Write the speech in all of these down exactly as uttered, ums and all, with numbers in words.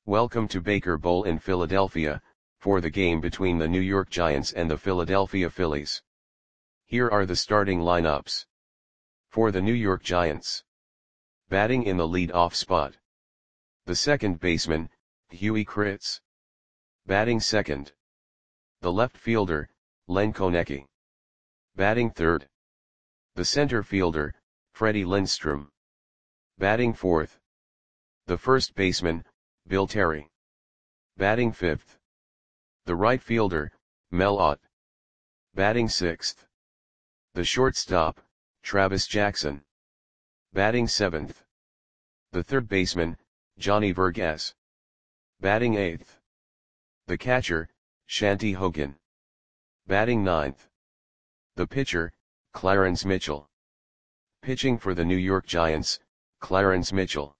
Welcome to Baker Bowl in Philadelphia, for the game between the New York Giants and the Philadelphia Phillies. Here are the starting lineups. For the New York Giants. Batting in the lead-off spot. The second baseman, Huey Kritz. Batting second. The left fielder, Len Konecki. Batting third. The center fielder, Freddie Lindstrom. Batting fourth. The first baseman, Bill Terry. Batting fifth. The right fielder, Mel Ott. Batting sixth. The shortstop, Travis Jackson. Batting seventh. The third baseman, Johnny Verghese. Batting eighth. The catcher, Shanty Hogan. Batting ninth. The pitcher, Clarence Mitchell. Pitching for the New York Giants, Clarence Mitchell.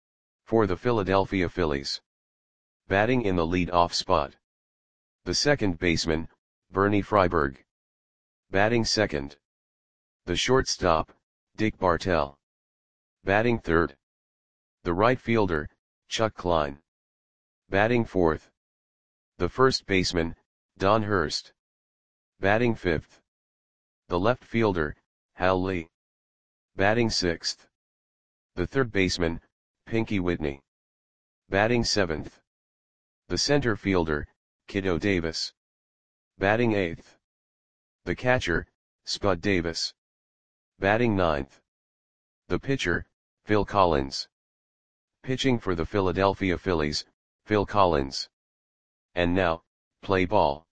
For the Philadelphia Phillies. Batting in the lead-off spot. The second baseman, Bernie Freiberg. Batting second. The shortstop, Dick Bartell. Batting third. The right fielder, Chuck Klein. Batting fourth. The first baseman, Don Hurst. Batting fifth. The left fielder, Hal Lee. Batting sixth. The third baseman, Pinky Whitney. Batting seventh. The center fielder, Kiddo Davis. Batting eighth. The catcher, Spud Davis. Batting ninth. The pitcher, Phil Collins. Pitching for the Philadelphia Phillies, Phil Collins. And now, play ball.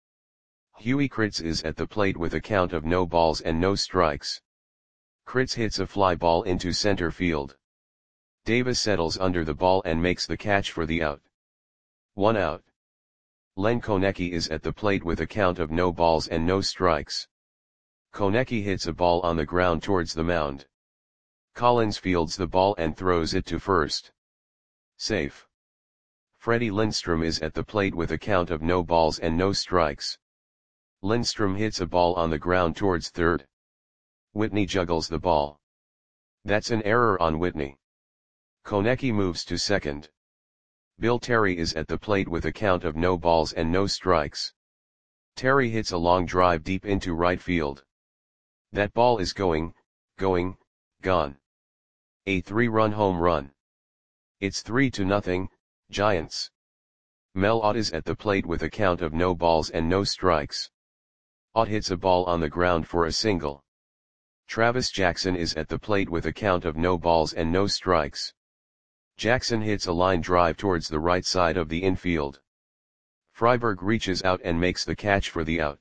Huey Kritz is at the plate with a count of no balls and no strikes. Kritz hits a fly ball into center field. Davis settles under the ball and makes the catch for the out. One out. Len Konecki is at the plate with a count of no balls and no strikes. Konecki hits a ball on the ground towards the mound. Collins fields the ball and throws it to first. Safe. Freddie Lindstrom is at the plate with a count of no balls and no strikes. Lindstrom hits a ball on the ground towards third. Whitney juggles the ball. That's an error on Whitney. Konecki moves to second. Bill Terry is at the plate with a count of no balls and no strikes. Terry hits a long drive deep into right field. That ball is going, going, gone. A three-run home run. It's three to nothing, Giants. Mel Ott is at the plate with a count of no balls and no strikes. Ott hits a ball on the ground for a single. Travis Jackson is at the plate with a count of no balls and no strikes. Jackson hits a line drive towards the right side of the infield. Freiberg reaches out and makes the catch for the out.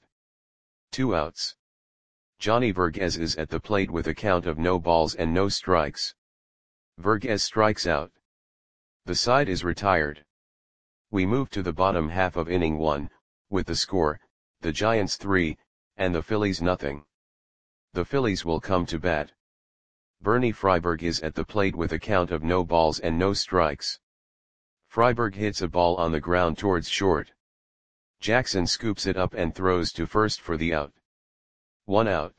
Two outs. Johnny Verghese is at the plate with a count of no balls and no strikes. Verghese strikes out. The side is retired. We move to the bottom half of inning one, with the score, the Giants three, and the Phillies nothing. The Phillies will come to bat. Bernie Freiberg is at the plate with a count of no balls and no strikes. Freiberg hits a ball on the ground towards short. Jackson scoops it up and throws to first for the out. One out.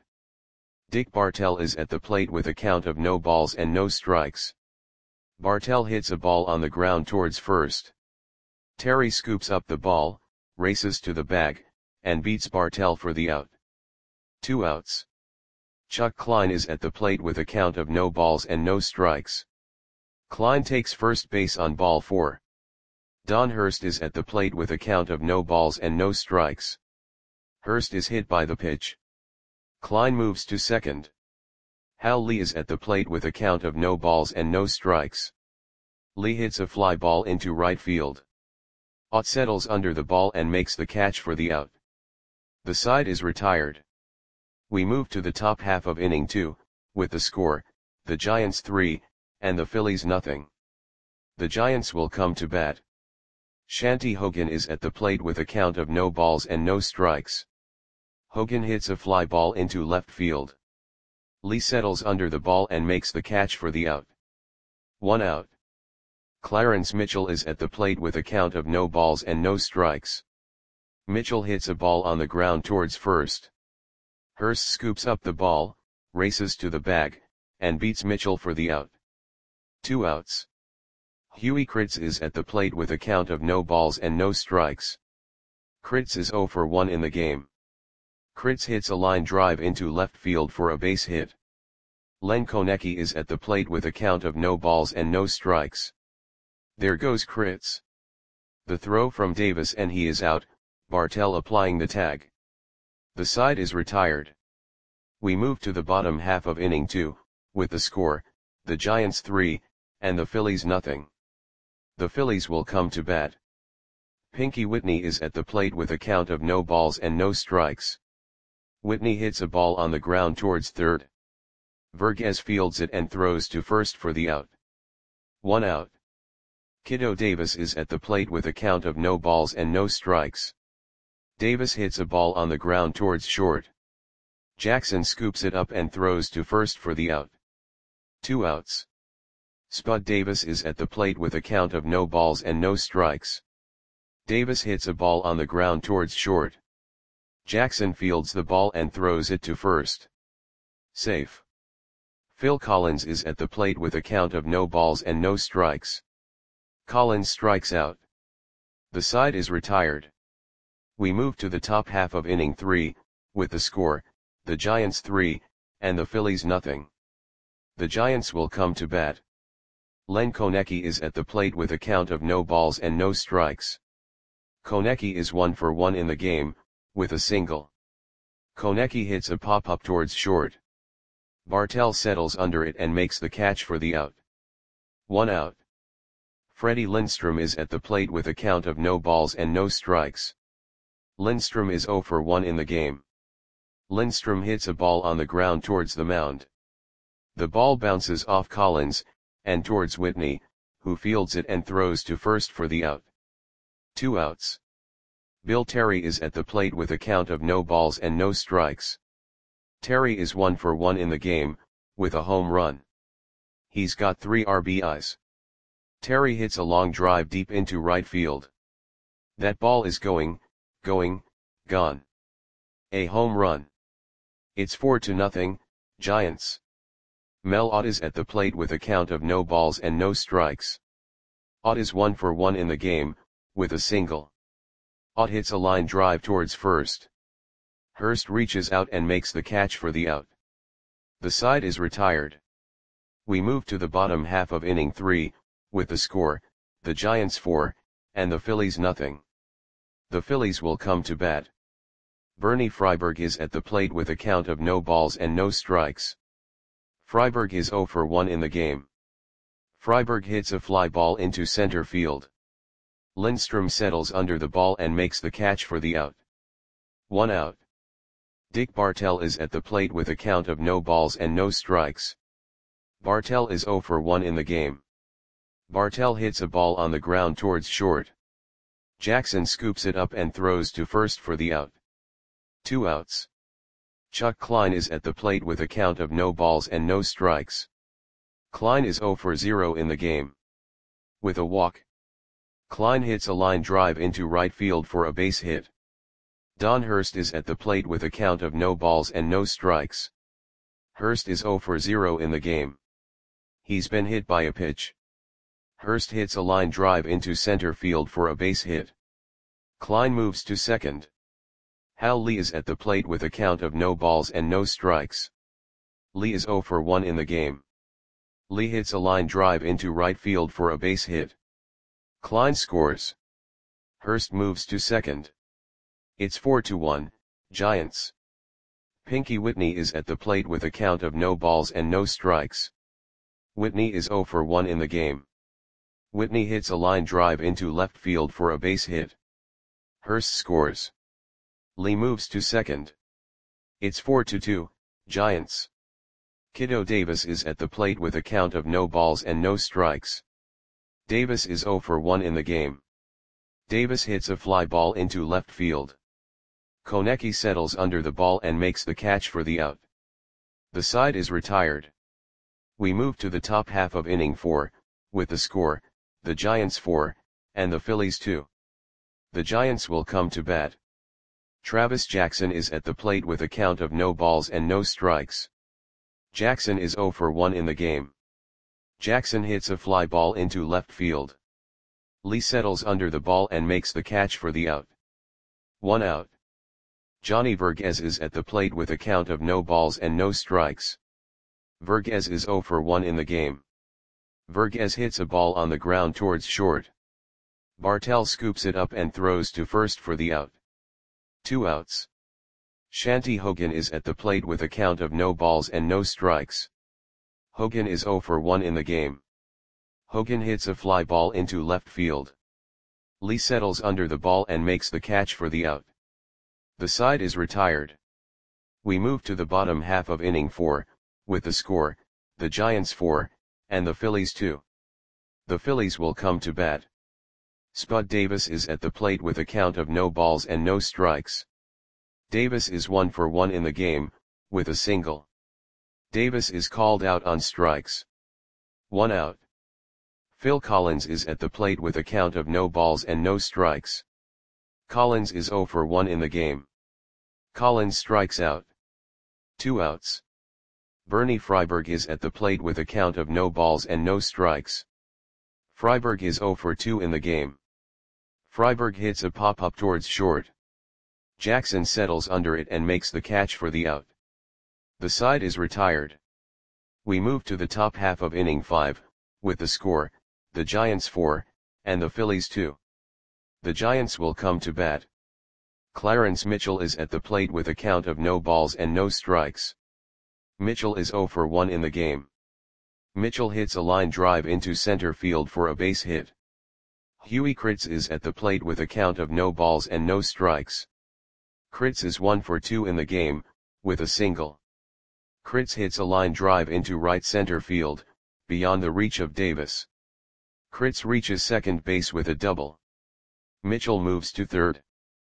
Dick Bartell is at the plate with a count of no balls and no strikes. Bartell hits a ball on the ground towards first. Terry scoops up the ball, races to the bag, and beats Bartell for the out. Two outs. Chuck Klein is at the plate with a count of no balls and no strikes. Klein takes first base on ball four. Don Hurst is at the plate with a count of no balls and no strikes. Hurst is hit by the pitch. Klein moves to second. Hal Lee is at the plate with a count of no balls and no strikes. Lee hits a fly ball into right field. Ott settles under the ball and makes the catch for the out. The side is retired. We move to the top half of inning two, with the score, the Giants three, and the Phillies nothing. The Giants will come to bat. Shanty Hogan is at the plate with a count of no balls and no strikes. Hogan hits a fly ball into left field. Lee settles under the ball and makes the catch for the out. One out. Clarence Mitchell is at the plate with a count of no balls and no strikes. Mitchell hits a ball on the ground towards first. Hurst scoops up the ball, races to the bag, and beats Mitchell for the out. Two outs. Huey Kritz is at the plate with a count of no balls and no strikes. Kritz is zero for one in the game. Kritz hits a line drive into left field for a base hit. Len Konecki is at the plate with a count of no balls and no strikes. There goes Kritz. The throw from Davis and he is out, Bartell applying the tag. The side is retired. We move to the bottom half of inning two, with the score, the Giants three, and the Phillies nothing. The Phillies will come to bat. Pinky Whitney is at the plate with a count of no balls and no strikes. Whitney hits a ball on the ground towards third. Vergez fields it and throws to first for the out. One out. Kiddo Davis is at the plate with a count of no balls and no strikes. Davis hits a ball on the ground towards short. Jackson scoops it up and throws to first for the out. Two outs. Spud Davis is at the plate with a count of no balls and no strikes. Davis hits a ball on the ground towards short. Jackson fields the ball and throws it to first. Safe. Phil Collins is at the plate with a count of no balls and no strikes. Collins strikes out. The side is retired. We move to the top half of inning three, with the score, the Giants three, and the Phillies nothing. The Giants will come to bat. Len Konecki is at the plate with a count of no balls and no strikes. Konecki is one for one in the game, with a single. Konecki hits a pop-up towards short. Bartell settles under it and makes the catch for the out. One out. Freddie Lindstrom is at the plate with a count of no balls and no strikes. Lindstrom is zero for one in the game. Lindstrom hits a ball on the ground towards the mound. The ball bounces off Collins, and towards Whitney, who fields it and throws to first for the out. Two outs. Bill Terry is at the plate with a count of no balls and no strikes. Terry is one for one in the game, with a home run. He's got three R B Is. Terry hits a long drive deep into right field. That ball is going, going, gone. A home run. It's four to nothing, Giants. Mel Ott is at the plate with a count of no balls and no strikes. Ott is one for one in the game, with a single. Ott hits a line drive towards first. Hurst reaches out and makes the catch for the out. The side is retired. We move to the bottom half of inning three, with the score, the Giants four, and the Phillies nothing. The Phillies will come to bat. Bernie Freiberg is at the plate with a count of no balls and no strikes. Freiberg is zero for one in the game. Freiberg hits a fly ball into center field. Lindstrom settles under the ball and makes the catch for the out. One out. Dick Bartell is at the plate with a count of no balls and no strikes. Bartell is zero for one in the game. Bartell hits a ball on the ground towards short. Jackson scoops it up and throws to first for the out. Two outs. Chuck Klein is at the plate with a count of no balls and no strikes. Klein is zero for zero in the game. With a walk. Klein hits a line drive into right field for a base hit. Don Hurst is at the plate with a count of no balls and no strikes. Hurst is zero for zero in the game. He's been hit by a pitch. Hurst hits a line drive into center field for a base hit. Klein moves to second. Hal Lee is at the plate with a count of no balls and no strikes. Lee is zero for one in the game. Lee hits a line drive into right field for a base hit. Klein scores. Hurst moves to second. It's four to one, Giants. Pinky Whitney is at the plate with a count of no balls and no strikes. Whitney is zero for one in the game. Whitney hits a line drive into left field for a base hit. Hurst scores. Lee moves to second. It's four to two, Giants. Kiddo Davis is at the plate with a count of no balls and no strikes. Davis is zero for one in the game. Davis hits a fly ball into left field. Konecki settles under the ball and makes the catch for the out. The side is retired. We move to the top half of inning four, with the score, the Giants four, and the Phillies two. The Giants will come to bat. Travis Jackson is at the plate with a count of no balls and no strikes. Jackson is zero for one in the game. Jackson hits a fly ball into left field. Lee settles under the ball and makes the catch for the out. One out. Johnny Verghese is at the plate with a count of no balls and no strikes. Verghese is zero for one in the game. Verghese hits a ball on the ground towards short. Bartell scoops it up and throws to first for the out. Two outs. Shanti Hogan is at the plate with a count of no balls and no strikes. Hogan is zero for one in the game. Hogan hits a fly ball into left field. Lee settles under the ball and makes the catch for the out. The side is retired. We move to the bottom half of inning four, with the score, the Giants four, and the Phillies two. The Phillies will come to bat. Spud Davis is at the plate with a count of no balls and no strikes. Davis is one for one in the game, with a single. Davis is called out on strikes. One out. Phil Collins is at the plate with a count of no balls and no strikes. Collins is zero for one in the game. Collins strikes out. Two outs. Bernie Freiberg is at the plate with a count of no balls and no strikes. Freiberg is zero for two in the game. Freiberg hits a pop-up towards short. Jackson settles under it and makes the catch for the out. The side is retired. We move to the top half of inning five, with the score, the Giants four, and the Phillies two. The Giants will come to bat. Clarence Mitchell is at the plate with a count of no balls and no strikes. Mitchell is zero for one in the game. Mitchell hits a line drive into center field for a base hit. Huey Kritz is at the plate with a count of no balls and no strikes. Kritz is one for two in the game, with a single. Kritz hits a line drive into right center field, beyond the reach of Davis. Kritz reaches second base with a double. Mitchell moves to third.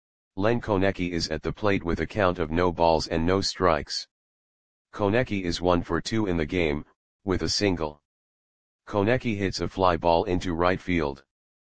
Len Konecki is at the plate with a count of no balls and no strikes. Konecki is one for two in the game, with a single. Konecki hits a fly ball into right field.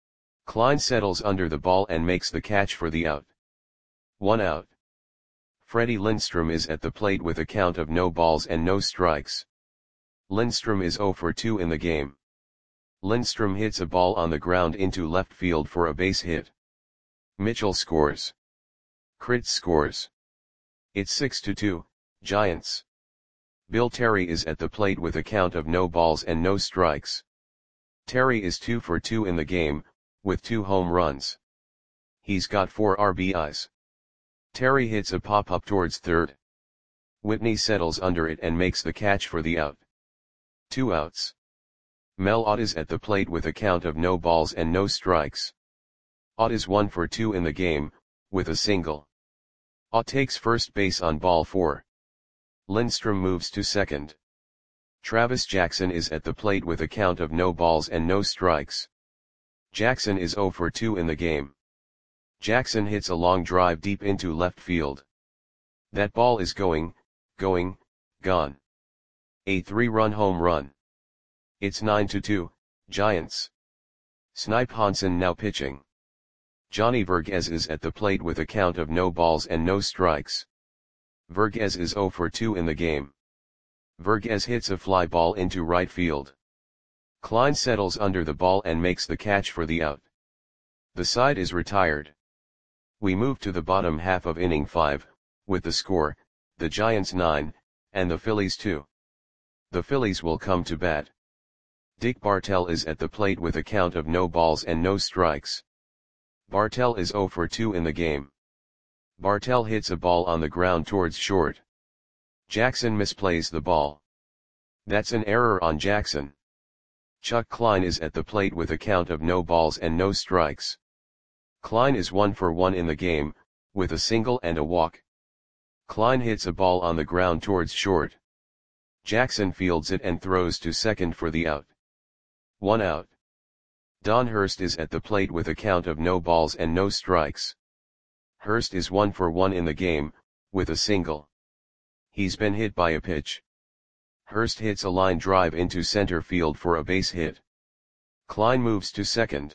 Klein settles under the ball and makes the catch for the out. One out. Freddie Lindstrom is at the plate with a count of no balls and no strikes. Lindstrom is zero for two in the game. Lindstrom hits a ball on the ground into left field for a base hit. Mitchell scores. Kritz scores. It's six to two, Giants. Bill Terry is at the plate with a count of no balls and no strikes. Terry is two for two in the game, with two home runs. He's got four R B Is. Terry hits a pop-up towards third. Whitney settles under it and makes the catch for the out. Two outs. Mel Ott is at the plate with a count of no balls and no strikes. Ott is one for two in the game, with a single. Ott takes first base on ball four. Lindstrom moves to second. Travis Jackson is at the plate with a count of no balls and no strikes. Jackson is zero for two in the game. Jackson hits a long drive deep into left field. That ball is going, going, gone. A three-run home run. It's nine to two, Giants. Snipe Hansen now pitching. Johnny Verghese is at the plate with a count of no balls and no strikes. Verghese is zero for two in the game. Verghese hits a fly ball into right field. Klein settles under the ball and makes the catch for the out. The side is retired. We move to the bottom half of inning five, with the score, the Giants nine, and the Phillies two. The Phillies will come to bat. Dick Bartell is at the plate with a count of no balls and no strikes. Bartell is zero for two in the game. Bartell hits a ball on the ground towards short. Jackson misplays the ball. That's an error on Jackson. Chuck Klein is at the plate with a count of no balls and no strikes. Klein is one for one in the game, with a single and a walk. Klein hits a ball on the ground towards short. Jackson fields it and throws to second for the out. One out. Don Hurst is at the plate with a count of no balls and no strikes. Hurst is one for one in the game, with a single. He's been hit by a pitch. Hurst hits a line drive into center field for a base hit. Klein moves to second.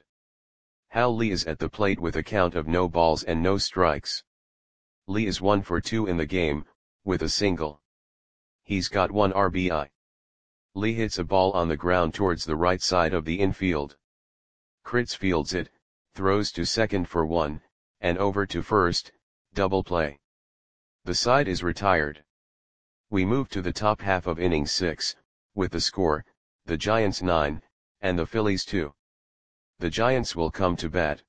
Hal Lee is at the plate with a count of no balls and no strikes. Lee is one for two in the game, with a single. He's got one R B I. Lee hits a ball on the ground towards the right side of the infield. Kritz fields it, throws to second for one, and over to first, double play. The side is retired. We move to the top half of inning six, with the score, the Giants nine, and the Phillies two. The Giants will come to bat.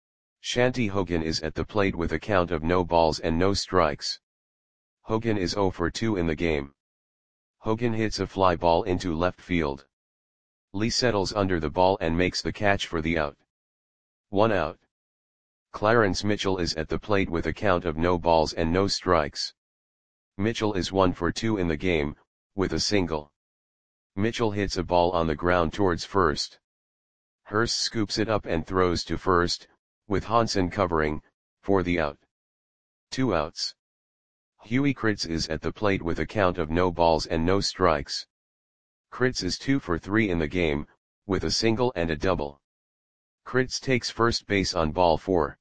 Shanti Hogan is at the plate with a count of no balls and no strikes. Hogan is oh for two in the game. Hogan hits a fly ball into left field. Lee settles under the ball and makes the catch for the out. One out. Clarence Mitchell is at the plate with a count of no balls and no strikes. Mitchell is one for two in the game, with a single. Mitchell hits a ball on the ground towards first. Hurst scoops it up and throws to first, with Hansen covering, for the out. Two outs. Huey Kritz is at the plate with a count of no balls and no strikes. Kritz is two for three in the game, with a single and a double. Kritz takes first base on ball four.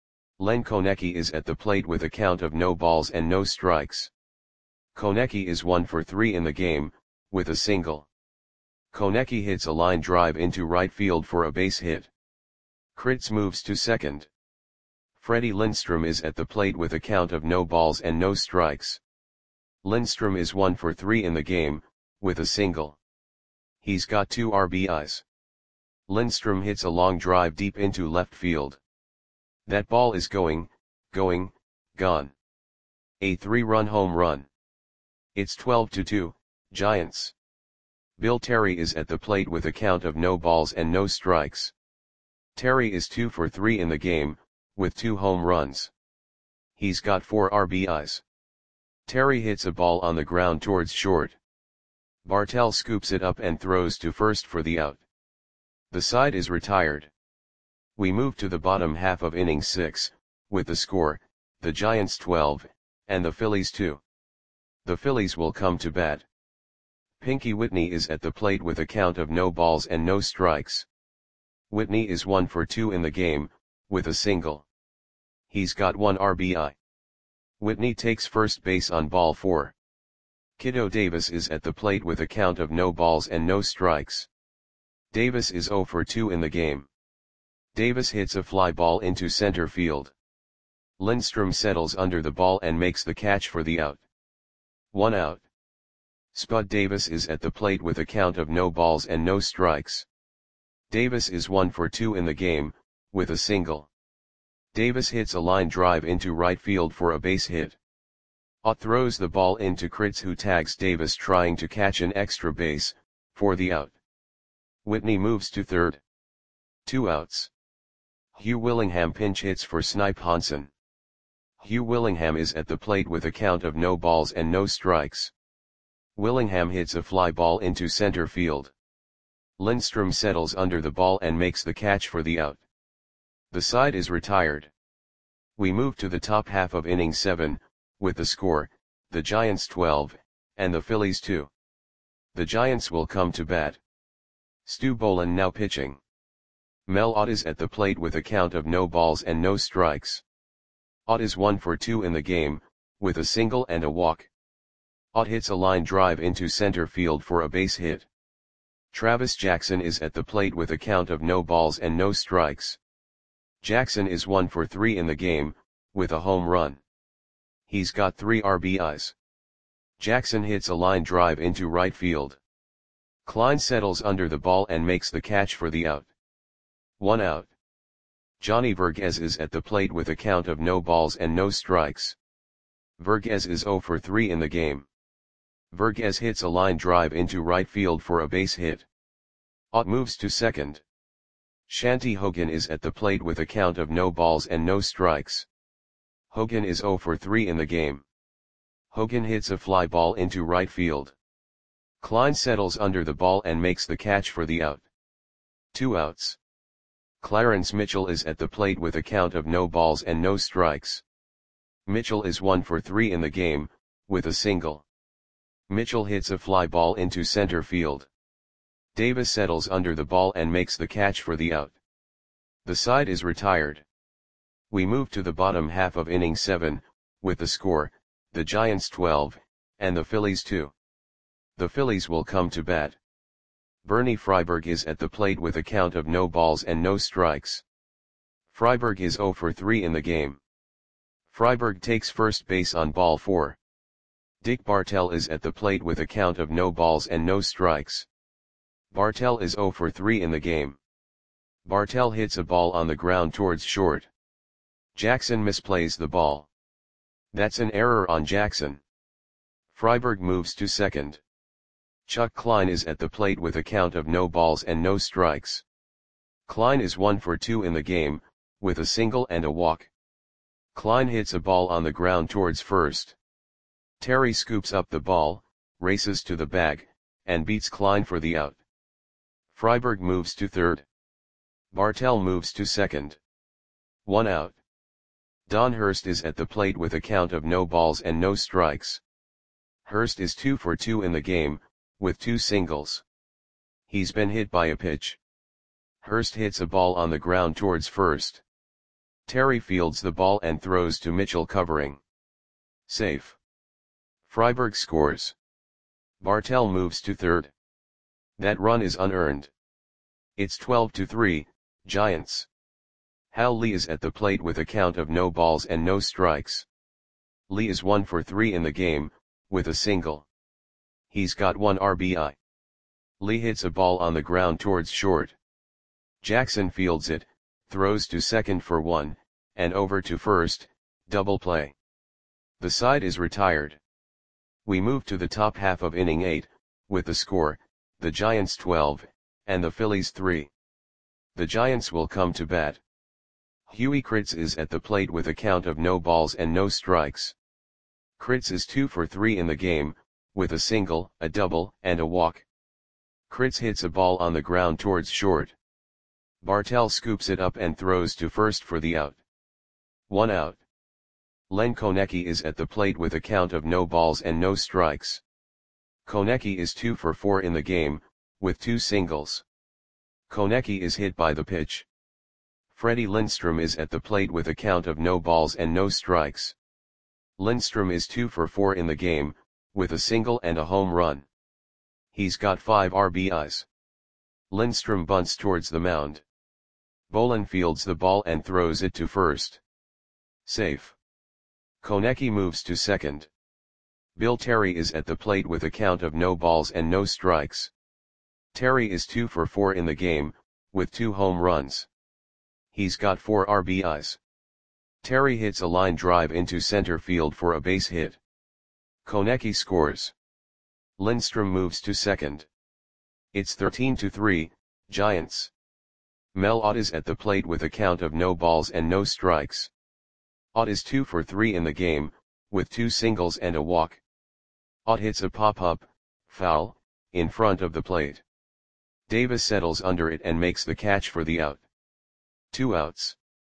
Len Konecki is at the plate with a count of no balls and no strikes. Konecki is one for three in the game, with a single. Konecki hits a line drive into right field for a base hit. Kritz moves to second. Freddie Lindstrom is at the plate with a count of no balls and no strikes. Lindstrom is one for three in the game, with a single. He's got two R B Is. Lindstrom hits a long drive deep into left field. That ball is going, going, gone. A three-run home run. It's twelve to two, Giants. Bill Terry is at the plate with a count of no balls and no strikes. Terry is two for three in the game, with two home runs. He's got four R B Is. Terry hits a ball on the ground towards short. Bartell scoops it up and throws to first for the out. The side is retired. We move to the bottom half of inning six, with the score, the Giants twelve, and the Phillies two. The Phillies will come to bat. Pinky Whitney is at the plate with a count of no balls and no strikes. Whitney is one for two in the game, with a single. He's got one R B I. Whitney takes first base on ball four. Kiddo Davis is at the plate with a count of no balls and no strikes. Davis is oh for two in the game. Davis hits a fly ball into center field. Lindstrom settles under the ball and makes the catch for the out. One out. Spud Davis is at the plate with a count of no balls and no strikes. Davis is one for two in the game, with a single. Davis hits a line drive into right field for a base hit. Ott throws the ball into Kritz, who tags Davis trying to catch an extra base, for the out. Whitney moves to third. Two outs. Hugh Willingham pinch hits for Snipe Hansen. Hugh Willingham is at the plate with a count of no balls and no strikes. Willingham hits a fly ball into center field. Lindstrom settles under the ball and makes the catch for the out. The side is retired. We move to the top half of inning seven, with the score, the Giants twelve, and the Phillies two. The Giants will come to bat. Stu Boland now pitching. Mel Ott is at the plate with a count of no balls and no strikes. Ott is one for two in the game, with a single and a walk. Ott hits a line drive into center field for a base hit. Travis Jackson is at the plate with a count of no balls and no strikes. Jackson is one for three in the game, with a home run. He's got three R B Is. Jackson hits a line drive into right field. Klein settles under the ball and makes the catch for the out. One out. Johnny Verghese is at the plate with a count of no balls and no strikes. Verghese is oh for three in the game. Verghese hits a line drive into right field for a base hit. Ott moves to second. Shanti Hogan is at the plate with a count of no balls and no strikes. Hogan is oh for three in the game. Hogan hits a fly ball into right field. Klein settles under the ball and makes the catch for the out. Two outs. Clarence Mitchell is at the plate with a count of no balls and no strikes. Mitchell is one for three in the game, with a single. Mitchell hits a fly ball into center field. Davis settles under the ball and makes the catch for the out. The side is retired. We move to the bottom half of inning seven, with the score, the Giants twelve, and the Phillies two. The Phillies will come to bat. Bernie Freiberg is at the plate with a count of no balls and no strikes. Freiberg is zero for three in the game. Freiberg takes first base on ball four. Dick Bartell is at the plate with a count of no balls and no strikes. Bartell is zero for three in the game. Bartell hits a ball on the ground towards short. Jackson misplays the ball. That's an error on Jackson. Freiberg moves to second. Chuck Klein is at the plate with a count of no balls and no strikes. Klein is one for two in the game, with a single and a walk. Klein hits a ball on the ground towards first. Terry scoops up the ball, races to the bag, and beats Klein for the out. Freiberg moves to third. Bartell moves to second. One out. Don Hurst is at the plate with a count of no balls and no strikes. Hurst is two for two in the game, with two singles. He's been hit by a pitch. Hurst hits a ball on the ground towards first. Terry fields the ball and throws to Mitchell covering. Safe. Freiberg scores. Bartell moves to third. That run is unearned. It's twelve to three, Giants. Hal Lee is at the plate with a count of no balls and no strikes. Lee is one for three in the game, with a single. He's got one R B I. Lee hits a ball on the ground towards short. Jackson fields it, throws to second for one, and over to first, double play. The side is retired. We move to the top half of inning eight, with the score, the Giants twelve, and the Phillies three. The Giants will come to bat. Huey Kritz is at the plate with a count of no balls and no strikes. Kritz is two for three in the game, with a single, a double, and a walk. Kritz hits a ball on the ground towards short. Bartell scoops it up and throws to first for the out. One out. Len Konecki is at the plate with a count of no balls and no strikes. Konecki is two for four in the game, with two singles. Konecki is hit by the pitch. Freddie Lindstrom is at the plate with a count of no balls and no strikes. Lindstrom is two for four in the game, with a single and a home run. He's got five R B Is. Lindstrom bunts towards the mound. Bolin fields the ball and throws it to first. Safe. Konecki moves to second. Bill Terry is at the plate with a count of no balls and no strikes. Terry is two for four in the game, with two home runs. He's got four R B Is. Terry hits a line drive into center field for a base hit. Konecki scores. Lindstrom moves to second. It's thirteen to three, Giants. Mel Ott is at the plate with a count of no balls and no strikes. Ott is two for three in the game, with two singles and a walk. Ott hits a pop-up, foul, in front of the plate. Davis settles under it and makes the catch for the out. Two outs.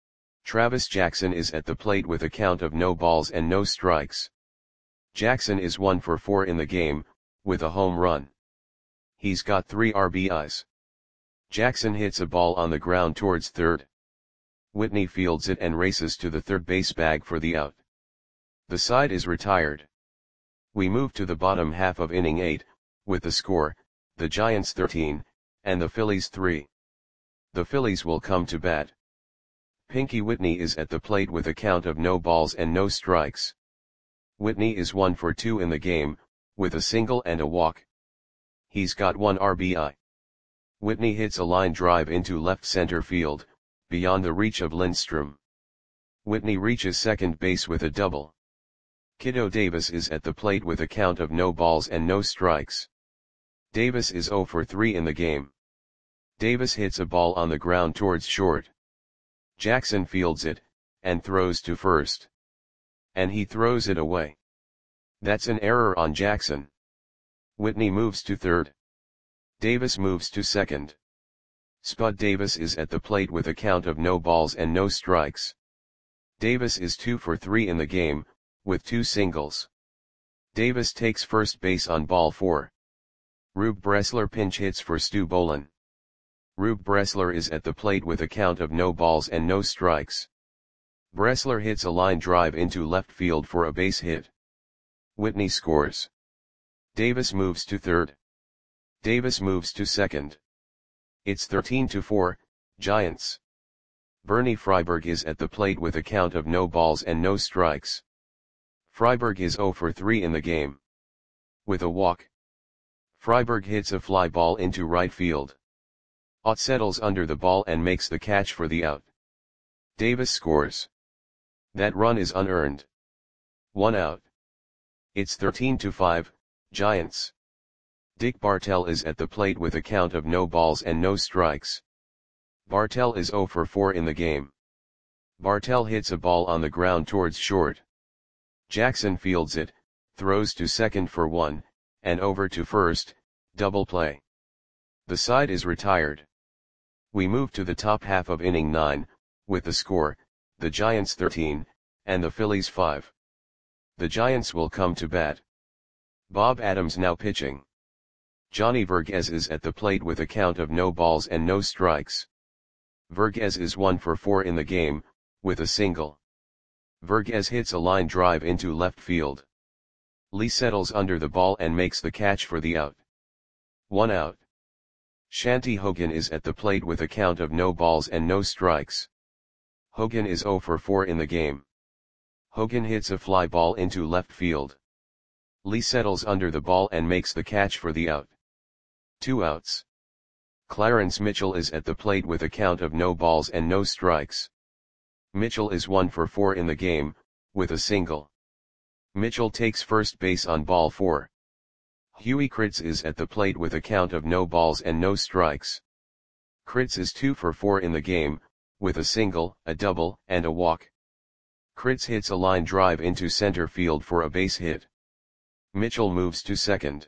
Travis Jackson is at the plate with a count of no balls and no strikes. Jackson is one for four in the game, with a home run. He's got three R B Is. Jackson hits a ball on the ground towards third. Whitney fields it and races to the third base bag for the out. The side is retired. We move to the bottom half of inning eight, with the score, the Giants thirteen, and the Phillies three. The Phillies will come to bat. Pinky Whitney is at the plate with a count of no balls and no strikes. Whitney is one for two in the game, with a single and a walk. He's got one R B I. Whitney hits a line drive into left center field, beyond the reach of Lindstrom. Whitney reaches second base with a double. Kiddo Davis is at the plate with a count of no balls and no strikes. Davis is zero for three in the game. Davis hits a ball on the ground towards short. Jackson fields it, and throws to first. And he throws it away. That's an error on Jackson. Whitney moves to third. Davis moves to second. Spud Davis is at the plate with a count of no balls and no strikes. Davis is two for three in the game, with two singles. Davis takes first base on ball four. Rube Bressler pinch hits for Stu Bolin. Rube Bressler is at the plate with a count of no balls and no strikes. Bressler hits a line drive into left field for a base hit. Whitney scores. Davis moves to third. Davis moves to second. It's thirteen to four, Giants. Bernie Freiberg is at the plate with a count of no balls and no strikes. Freiberg is zero for three in the game. With a walk, Freiberg hits a fly ball into right field. Ott settles under the ball and makes the catch for the out. Davis scores. That run is unearned. One out. It's thirteen to five, Giants. Dick Bartell is at the plate with a count of no balls and no strikes. Bartell is zero for four in the game. Bartell hits a ball on the ground towards short. Jackson fields it, throws to second for one, and over to first, double play. The side is retired. We move to the top half of inning nine, with the score, the Giants thirteen, and the Phillies five. The Giants will come to bat. Bob Adams now pitching. Johnny Verghese is at the plate with a count of no balls and no strikes. Verghese is one for four in the game, with a single. Verghese hits a line drive into left field. Lee settles under the ball and makes the catch for the out. One out. Shanty Hogan is at the plate with a count of no balls and no strikes. Hogan is zero for four in the game. Hogan hits a fly ball into left field. Lee settles under the ball and makes the catch for the out. Two outs. Clarence Mitchell is at the plate with a count of no balls and no strikes. Mitchell is one for four in the game, with a single. Mitchell takes first base on ball four. Huey Kritz is at the plate with a count of no balls and no strikes. Kritz is two for four in the game, with a single, a double, and a walk. Kritz hits a line drive into center field for a base hit. Mitchell moves to second.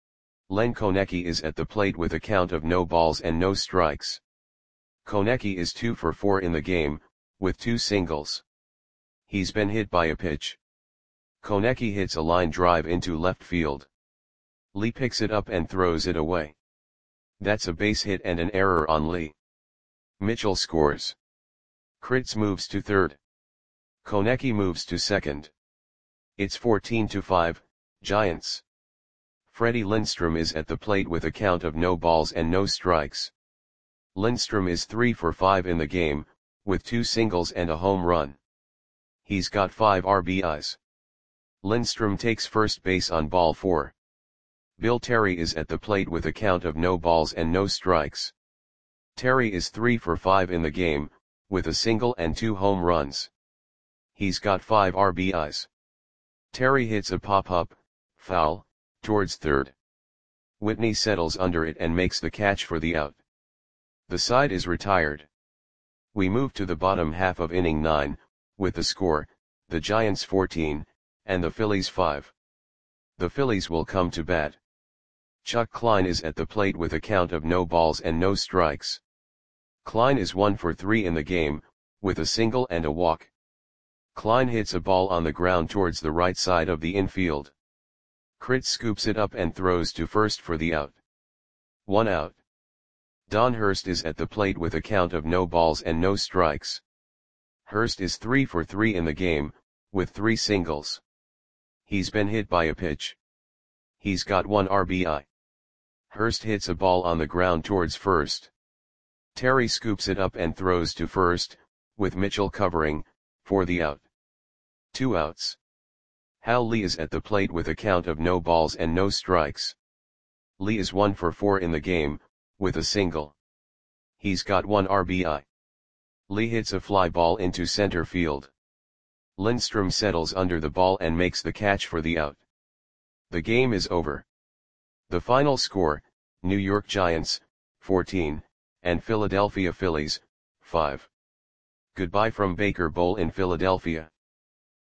Len Konecki is at the plate with a count of no balls and no strikes. Konecki is two for four in the game, with two singles. He's been hit by a pitch. Konecki hits a line drive into left field. Lee picks it up and throws it away. That's a base hit and an error on Lee. Mitchell scores. Kritz moves to third. Konecki moves to second. It's fourteen to five, Giants. Freddie Lindstrom is at the plate with a count of no balls and no strikes. Lindstrom is three for five in the game, with two singles and a home run. He's got five R B Is. Lindstrom takes first base on ball four. Bill Terry is at the plate with a count of no balls and no strikes. Terry is three for five in the game, with a single and two home runs. He's got five R B Is. Terry hits a pop-up, foul, towards third. Whitney settles under it and makes the catch for the out. The side is retired. We move to the bottom half of inning nine, with the score, the Giants fourteen, and the Phillies five. The Phillies will come to bat. Chuck Klein is at the plate with a count of no balls and no strikes. Klein is one for three in the game, with a single and a walk. Klein hits a ball on the ground towards the right side of the infield. Kritz scoops it up and throws to first for the out. One out. Don Hurst is at the plate with a count of no balls and no strikes. Hurst is three for three in the game, with three singles. He's been hit by a pitch. He's got one R B I. Hurst hits a ball on the ground towards first. Terry scoops it up and throws to first, with Mitchell covering, for the out. Two outs. Hal Lee is at the plate with a count of no balls and no strikes. Lee is one for four in the game, with a single. He's got one R B I. Lee hits a fly ball into center field. Lindstrom settles under the ball and makes the catch for the out. The game is over. The final score, New York Giants, fourteen, and Philadelphia Phillies, five. Goodbye from Baker Bowl in Philadelphia.